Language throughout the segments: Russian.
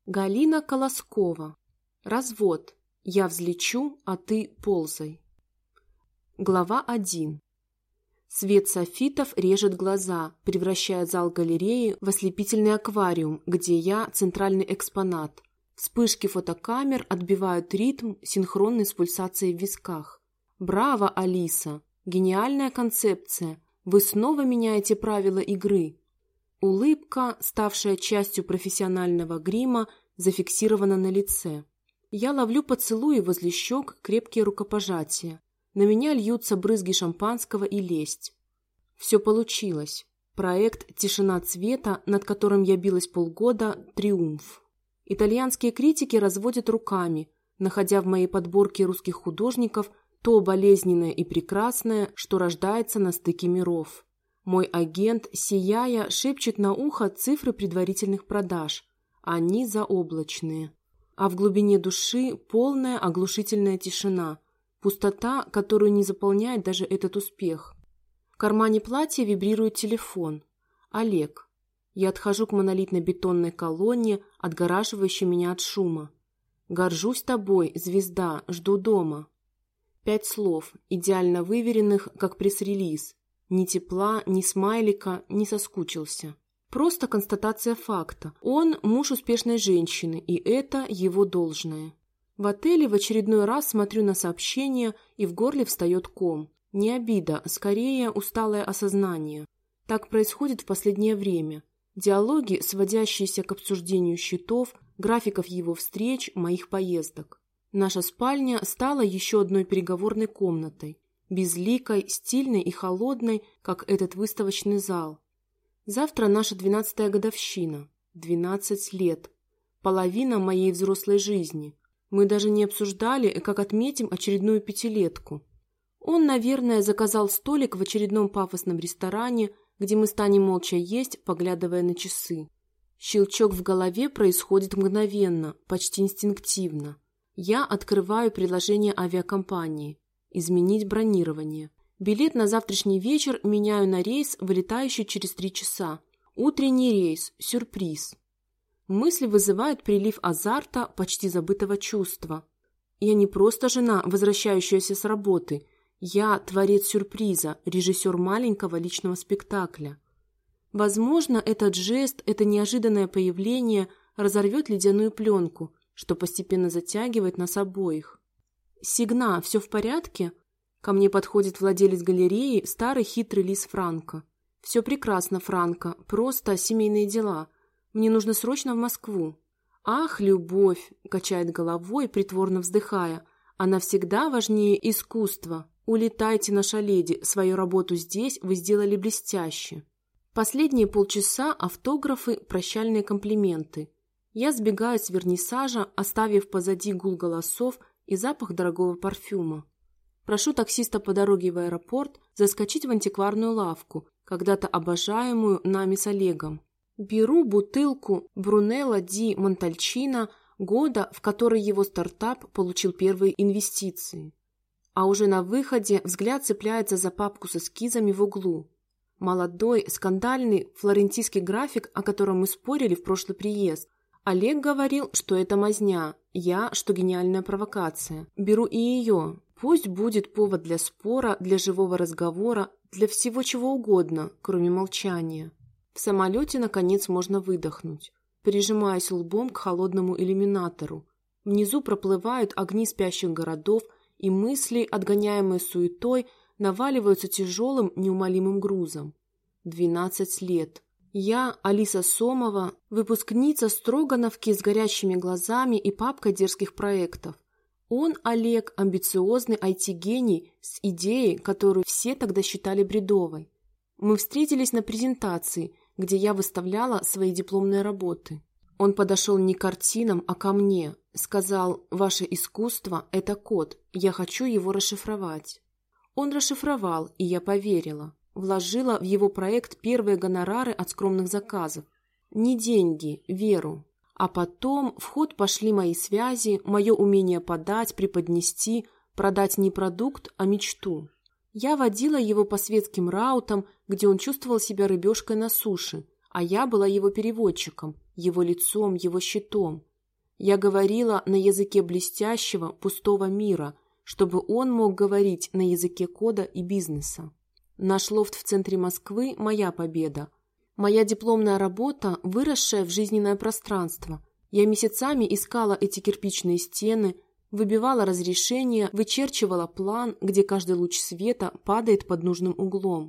Галина Колоскова. Развод. Я взлечу, а ты ползай. Глава 1. Свет софитов режет глаза, превращая зал галереи в ослепительный аквариум, где я центральный экспонат. Вспышки фотокамер отбивают ритм, синхронный с пульсацией в висках. Браво, Алиса! Гениальная концепция! Вы снова меняете правила игры. Улыбка, ставшая частью профессионального грима, зафиксирована на лице. Я ловлю поцелуи возле щек, крепкие рукопожатия. На меня льются брызги шампанского и лесть. Все получилось. Проект «Тишина цвета», над которым я билась полгода, триумф. Итальянские критики разводят руками, находя в моей подборке русских художников то болезненное и прекрасное, что рождается на стыке миров. Мой агент, сияя, шепчет на ухо цифры предварительных продаж. Они заоблачные. А в глубине души полная оглушительная тишина. Пустота, которую не заполняет даже этот успех. В кармане платья вибрирует телефон. Олег. Я отхожу к монолитной бетонной колонне, отгораживающей меня от шума. «Горжусь тобой, звезда, жду дома». 5 слов, идеально выверенных, как пресс-релиз. Ни тепла, ни смайлика, ни соскучился. Просто констатация факта. Он муж успешной женщины, и это его должное. В отеле в очередной раз смотрю на сообщение, и в горле встает ком. Не обида, скорее усталое осознание. Так происходит в последнее время. Диалоги, сводящиеся к обсуждению счетов, графиков его встреч, моих поездок. Наша спальня стала еще одной переговорной комнатой. Безликой, стильной и холодной, как этот выставочный зал. Завтра наша 12-я годовщина. 12 лет. Половина моей взрослой жизни. Мы даже не обсуждали, как отметим очередную 5-летку. Он, наверное, заказал столик в очередном пафосном ресторане, где мы станем молча есть, поглядывая на часы. Щелчок в голове происходит мгновенно, почти инстинктивно. Я открываю приложение авиакомпании. Изменить бронирование. Билет на завтрашний вечер меняю на рейс, вылетающий через 3 часа. Утренний рейс. Сюрприз. Мысли вызывают прилив азарта, почти забытого чувства. Я не просто жена, возвращающаяся с работы. Я творец сюрприза, режиссер маленького личного спектакля. Возможно, этот жест, это неожиданное появление разорвет ледяную пленку, что постепенно затягивает нас обоих. «Сигна, все в порядке?» Ко мне подходит владелец галереи, старый хитрый лис Франко. «Все прекрасно, Франко, просто семейные дела. Мне нужно срочно в Москву». «Ах, любовь!» – качает головой, притворно вздыхая. «Она всегда важнее искусства. Улетайте, наша леди, свою работу здесь вы сделали блестяще». Последние полчаса автографы, прощальные комплименты. Я сбегаю с вернисажа, оставив позади гул голосов и запах дорогого парфюма. Прошу таксиста по дороге в аэропорт заскочить в антикварную лавку, когда-то обожаемую нами с Олегом. Беру бутылку Брунелло ди Монтальчино года, в который его стартап получил первые инвестиции. А уже на выходе взгляд цепляется за папку с эскизами в углу. Молодой, скандальный флорентийский график, о котором мы спорили в прошлый приезд. Олег говорил, что это мазня, я, что гениальная провокация. Беру и ее. Пусть будет повод для спора, для живого разговора, для всего чего угодно, кроме молчания. В самолете, наконец, можно выдохнуть. Прижимаясь лбом к холодному иллюминатору. Внизу проплывают огни спящих городов, и мысли, отгоняемые суетой, наваливаются тяжелым, неумолимым грузом. 12 лет. Я, Алиса Сомова, выпускница Строгановки с горящими глазами и папкой дерзких проектов. Он, Олег, амбициозный IT-гений с идеей, которую все тогда считали бредовой. Мы встретились на презентации, где я выставляла свои дипломные работы. Он подошел не к картинам, а ко мне. Сказал: «Ваше искусство – это код, я хочу его расшифровать». Он расшифровал, и я поверила. Вложила в его проект первые гонорары от скромных заказов. Не деньги, веру. А потом в ход пошли мои связи, мое умение подать, преподнести, продать не продукт, а мечту. Я водила его по светским раутам, где он чувствовал себя рыбешкой на суше, а я была его переводчиком, его лицом, его щитом. Я говорила на языке блестящего, пустого мира, чтобы он мог говорить на языке кода и бизнеса. Наш лофт в центре Москвы – моя победа. Моя дипломная работа, выросшая в жизненное пространство. Я месяцами искала эти кирпичные стены, выбивала разрешение, вычерчивала план, где каждый луч света падает под нужным углом,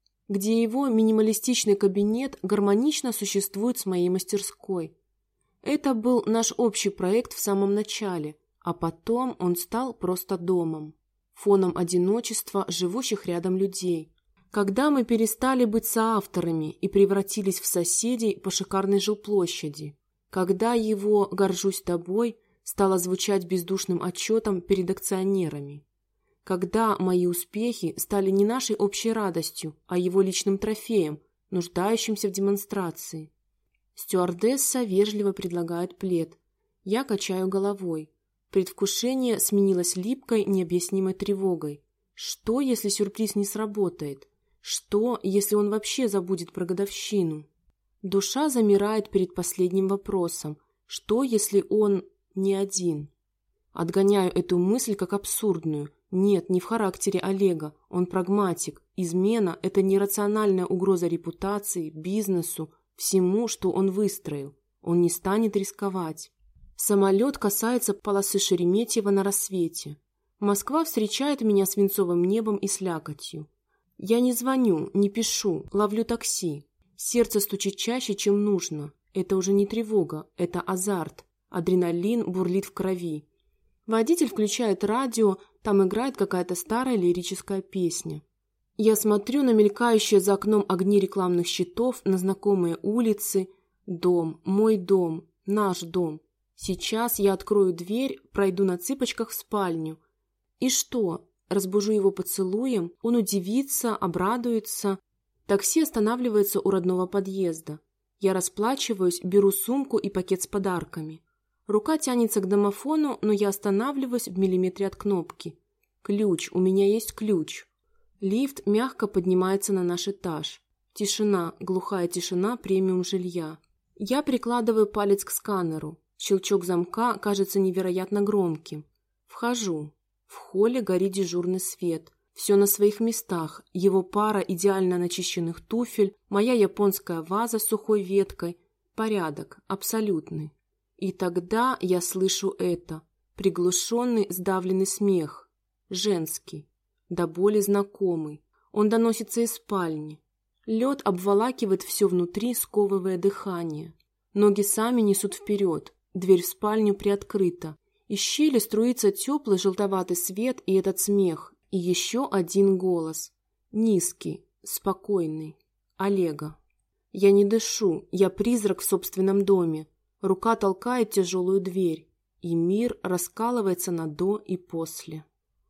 где его минималистичный кабинет гармонично существует с моей мастерской. Это был наш общий проект в самом начале, а потом он стал просто домом, фоном одиночества живущих рядом людей. Когда мы перестали быть соавторами и превратились в соседей по шикарной жилплощади, когда его «горжусь тобой» стало звучать бездушным отчетом перед акционерами, когда мои успехи стали не нашей общей радостью, а его личным трофеем, нуждающимся в демонстрации. Стюардесса вежливо предлагает плед. Я качаю головой. Предвкушение сменилось липкой, необъяснимой тревогой. Что, если сюрприз не сработает? Что, если он вообще забудет про годовщину? Душа замирает перед последним вопросом. Что, если он не один? Отгоняю эту мысль как абсурдную. Нет, не в характере Олега. Он прагматик. Измена – это нерациональная угроза репутации, бизнесу, всему, что он выстроил. Он не станет рисковать. Самолет касается полосы Шереметьево на рассвете. Москва встречает меня свинцовым небом и слякотью. Я не звоню, не пишу, ловлю такси. Сердце стучит чаще, чем нужно. Это уже не тревога, это азарт. Адреналин бурлит в крови. Водитель включает радио, там играет какая-то старая лирическая песня. Я смотрю на мелькающие за окном огни рекламных щитов, на знакомые улицы. Дом, мой дом, наш дом. Сейчас я открою дверь, пройду на цыпочках в спальню. И что? Разбужу его поцелуем, он удивится, обрадуется. Такси останавливается у родного подъезда. Я расплачиваюсь, беру сумку и пакет с подарками. Рука тянется к домофону, но я останавливаюсь в миллиметре от кнопки. Ключ, у меня есть ключ. Лифт мягко поднимается на наш этаж. Тишина, глухая тишина премиум жилья. Я прикладываю палец к сканеру. Щелчок замка кажется невероятно громким. Вхожу. В холле горит дежурный свет. Все на своих местах. Его пара идеально начищенных туфель, моя японская ваза с сухой веткой. Порядок, абсолютный. И тогда я слышу это. Приглушенный, сдавленный смех. Женский. До боли знакомый. Он доносится из спальни. Лед обволакивает все внутри, сковывая дыхание. Ноги сами несут вперед. Дверь в спальню приоткрыта. Из щели струится теплый желтоватый свет и этот смех. И еще один голос. Низкий, спокойный. Олега. Я не дышу, я призрак в собственном доме. Рука толкает тяжелую дверь. И мир раскалывается на до и после.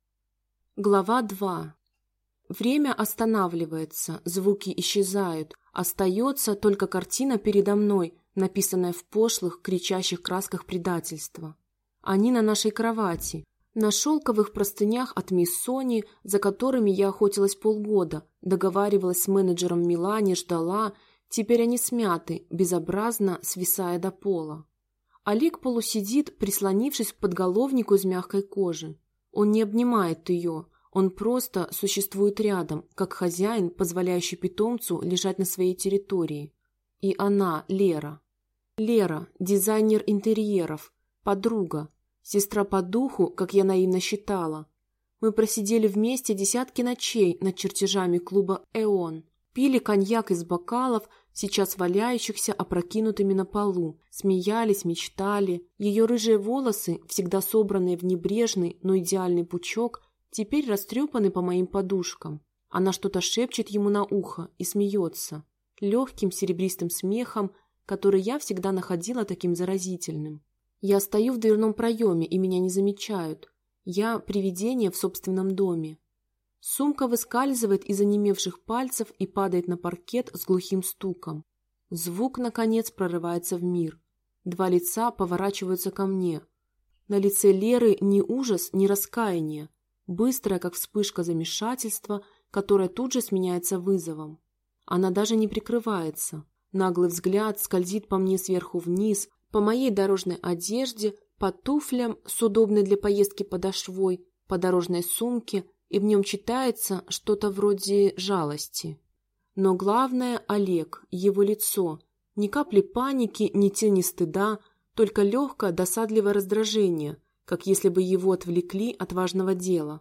Глава 2. Время останавливается, звуки исчезают. Остается только картина передо мной, написанная в пошлых, кричащих красках предательства. Они на нашей кровати, на шелковых простынях от мисс Сони, за которыми я охотилась полгода, договаривалась с менеджером в Милане, ждала. Теперь они смяты, безобразно свисая до пола. Олег полусидит, прислонившись к подголовнику из мягкой кожи. Он не обнимает ее, он просто существует рядом, как хозяин, позволяющий питомцу лежать на своей территории. И она, Лера. Лера, дизайнер интерьеров, подруга, сестра по духу, как я наивно считала. Мы просидели вместе десятки ночей над чертежами клуба «Эон». Пили коньяк из бокалов, сейчас валяющихся опрокинутыми на полу, смеялись, мечтали. Ее рыжие волосы, всегда собранные в небрежный, но идеальный пучок, теперь растрепаны по моим подушкам. Она что-то шепчет ему на ухо и смеется. Легким серебристым смехом, который я всегда находила таким заразительным. Я стою в дверном проеме, и меня не замечают. Я привидение в собственном доме. Сумка выскальзывает из онемевших пальцев и падает на паркет с глухим стуком. Звук, наконец, прорывается в мир. Два лица поворачиваются ко мне. На лице Леры ни ужас, ни раскаяние. Быстрое, как вспышка замешательства, которое тут же сменяется вызовом. Она даже не прикрывается. Наглый взгляд скользит по мне сверху вниз, По моей дорожной одежде, по туфлям с удобной для поездки подошвой, по дорожной сумке, и в нем читается что-то вроде жалости. Но главное – Олег, его лицо. Ни капли паники, ни тени стыда, только легкое досадливое раздражение, как если бы его отвлекли от важного дела.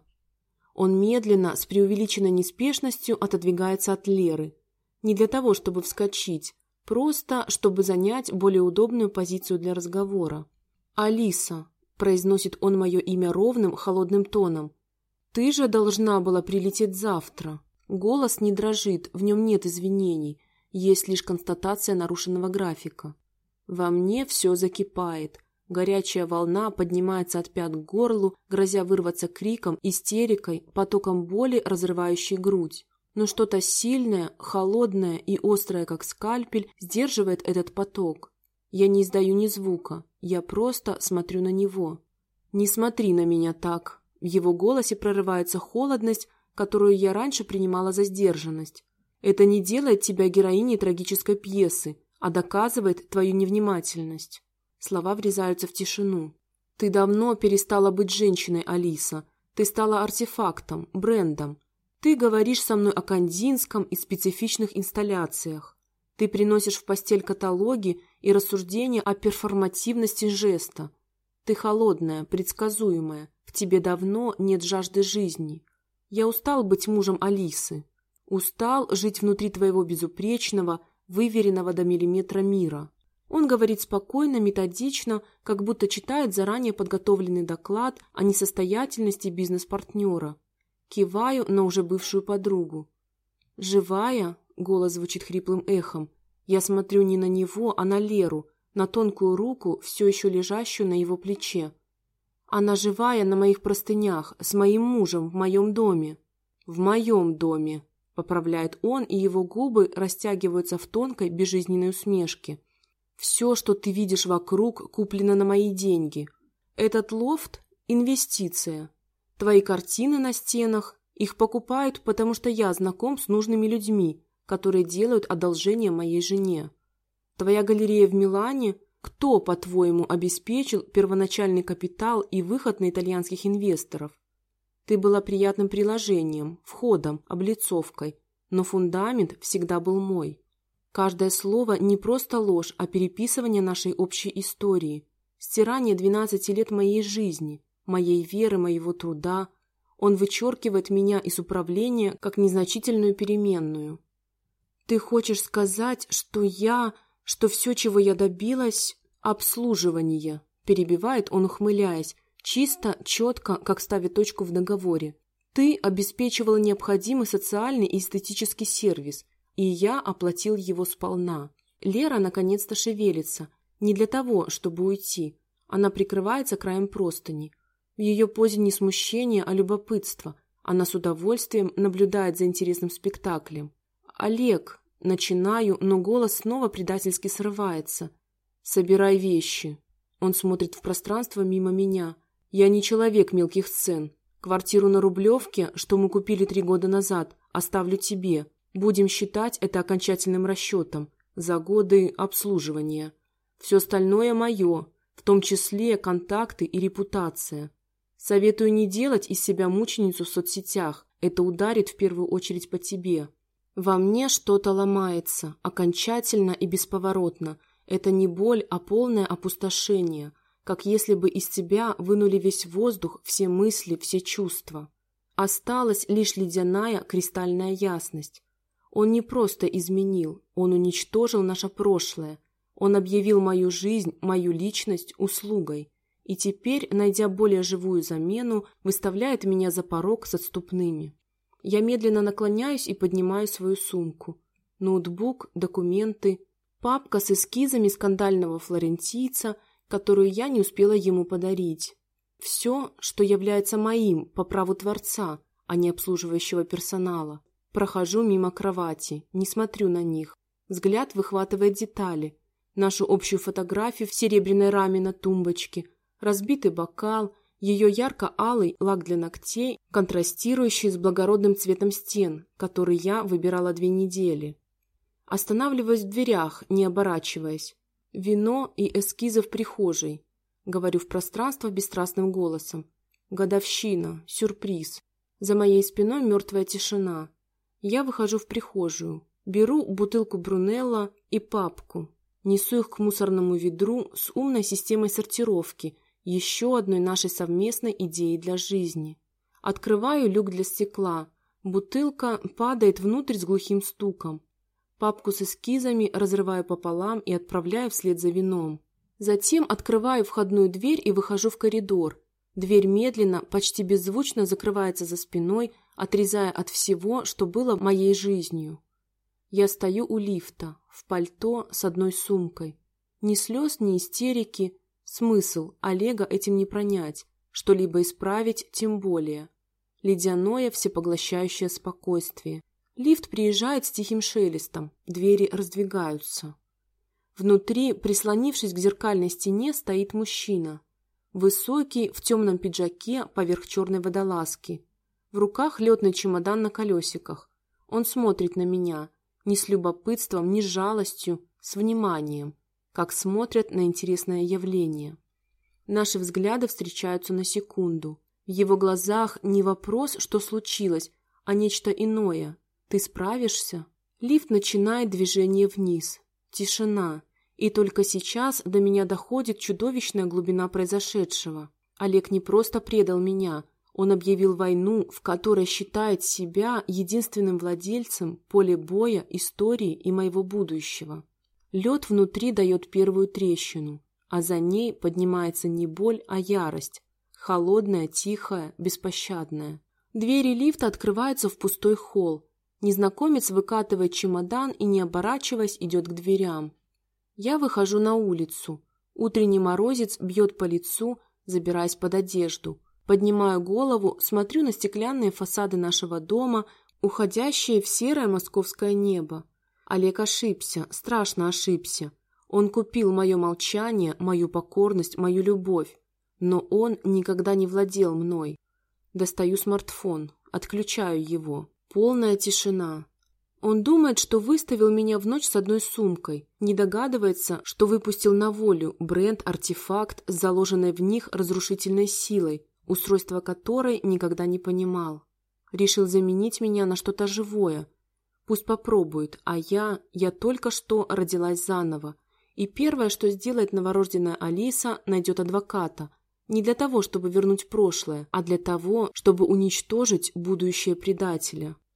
Он медленно, с преувеличенной неспешностью отодвигается от Леры. Не для того, чтобы вскочить, просто чтобы занять более удобную позицию для разговора. «Алиса», – произносит он мое имя ровным, холодным тоном, – «ты же должна была прилететь завтра». Голос не дрожит, в нем нет извинений, есть лишь констатация нарушенного графика. Во мне все закипает. Горячая волна поднимается от пят к горлу, грозя вырваться криком, истерикой, потоком боли, разрывающей грудь. Но что-то сильное, холодное и острое, как скальпель, сдерживает этот поток. Я не издаю ни звука, я просто смотрю на него. «Не смотри на меня так». В его голосе прорывается холодность, которую я раньше принимала за сдержанность. Это не делает тебя героиней трагической пьесы, а доказывает твою невнимательность. Слова врезаются в тишину. Ты давно перестала быть женщиной, Алиса. Ты стала артефактом, брендом. Ты говоришь со мной о Кандинском и специфичных инсталляциях. Ты приносишь в постель каталоги и рассуждения о перформативности жеста. Ты холодная, предсказуемая. В тебе давно нет жажды жизни. Я устал быть мужем Алисы. Устал жить внутри твоего безупречного, выверенного до миллиметра мира. Он говорит спокойно, методично, как будто читает заранее подготовленный доклад о несостоятельности бизнес-партнера. Киваю на уже бывшую подругу. «Живая?» — голос звучит хриплым эхом. Я смотрю не на него, а на Леру, на тонкую руку, все еще лежащую на его плече. Она живая на моих простынях, с моим мужем в моем доме. В моем доме, поправляет он, и его губы растягиваются в тонкой безжизненной усмешке. Все, что ты видишь вокруг, куплено на мои деньги. Этот лофт – инвестиция. Твои картины на стенах, их покупают, потому что я знаком с нужными людьми, которые делают одолжение моей жене. Твоя галерея в Милане – кто, по-твоему, обеспечил первоначальный капитал и выход на итальянских инвесторов? Ты была приятным приложением, входом, облицовкой, но фундамент всегда был мой. Каждое слово не просто ложь, а переписывание нашей общей истории, стирание 12 лет моей жизни, моей веры, моего труда. Он вычеркивает меня из управления как незначительную переменную. Ты хочешь сказать, что все, чего я добилась, обслуживание, перебивает он, ухмыляясь, чисто, четко, как ставит точку в договоре. Ты обеспечивала необходимый социальный и эстетический сервис, и я оплатил его сполна. Лера наконец-то шевелится, не для того, чтобы уйти. Она прикрывается краем простыни. В ее позе не смущение, а любопытство. Она с удовольствием наблюдает за интересным спектаклем. «Олег», начинаю, но голос снова предательски срывается. «Собирай вещи». Он смотрит в пространство мимо меня. «Я не человек мелких сцен. Квартиру на Рублевке, что мы купили 3 года назад, оставлю тебе. Будем считать это окончательным расчетом за годы обслуживания. Все остальное мое, в том числе контакты и репутация. Советую не делать из себя мученицу в соцсетях. Это ударит в первую очередь по тебе». Во мне что-то ломается, окончательно и бесповоротно. Это не боль, а полное опустошение, как если бы из тебя вынули весь воздух, все мысли, все чувства. Осталась лишь ледяная кристальная ясность. Он не просто изменил, он уничтожил наше прошлое. Он объявил мою жизнь, мою личность услугой. И теперь, найдя более живую замену, выставляет меня за порог с отступными. Я медленно наклоняюсь и поднимаю свою сумку. Ноутбук, документы, папка с эскизами скандального флорентийца, которую я не успела ему подарить. Все, что является моим по праву Творца, а не обслуживающего персонала. Прохожу мимо кровати, не смотрю на них. Взгляд выхватывает детали. Нашу общую фотографию в серебряной раме на тумбочке, разбитый бокал, ее ярко-алый лак для ногтей, контрастирующий с благородным цветом стен, который я выбирала 2 недели. Останавливаюсь в дверях, не оборачиваясь. Вино и эскизы в прихожей. Говорю в пространство бесстрастным голосом. Годовщина, сюрприз. За моей спиной мертвая тишина. Я выхожу в прихожую, беру бутылку Брунелло и папку. Несу их к мусорному ведру с умной системой сортировки, еще одной нашей совместной идеей для жизни. Открываю люк для стекла. Бутылка падает внутрь с глухим стуком. Папку с эскизами разрываю пополам и отправляю вслед за вином. Затем открываю входную дверь и выхожу в коридор. Дверь медленно, почти беззвучно закрывается за спиной, отрезая от всего, что было моей жизнью. Я стою у лифта, в пальто с одной сумкой. Ни слез, ни истерики. Смысл Олега этим не пронять, что-либо исправить тем более. Ледяное, всепоглощающее спокойствие. Лифт приезжает с тихим шелестом, двери раздвигаются. Внутри, прислонившись к зеркальной стене, стоит мужчина. Высокий, в темном пиджаке поверх черной водолазки. В руках летный чемодан на колесиках. Он смотрит на меня, не с любопытством, не с жалостью, с вниманием, как смотрят на интересное явление. Наши взгляды встречаются на секунду. В его глазах не вопрос, что случилось, а нечто иное. Ты справишься? Лифт начинает движение вниз. Тишина. И только сейчас до меня доходит чудовищная глубина произошедшего. Олег не просто предал меня, он объявил войну, в которой считает себя единственным владельцем поля боя, истории и моего будущего. Лед внутри дает первую трещину, а за ней поднимается не боль, а ярость. Холодная, тихая, беспощадная. Двери лифта открываются в пустой холл. Незнакомец выкатывает чемодан и, не оборачиваясь, идет к дверям. Я выхожу на улицу. Утренний морозец бьет по лицу, забираясь под одежду. Поднимаю голову, смотрю на стеклянные фасады нашего дома, уходящие в серое московское небо. Олег ошибся, страшно ошибся. Он купил мое молчание, мою покорность, мою любовь. Но он никогда не владел мной. Достаю смартфон, отключаю его. Полная тишина. Он думает, что выставил меня в ночь с одной сумкой, не догадывается, что выпустил на волю бренд-артефакт с заложенной в них разрушительной силой, устройство которой никогда не понимал. Решил заменить меня на что-то живое. Пусть попробует, а я только что родилась заново. И первое, что сделает новорожденная Алиса, найдет адвоката. Не для того, чтобы вернуть прошлое, а для того, чтобы уничтожить будущее предателя.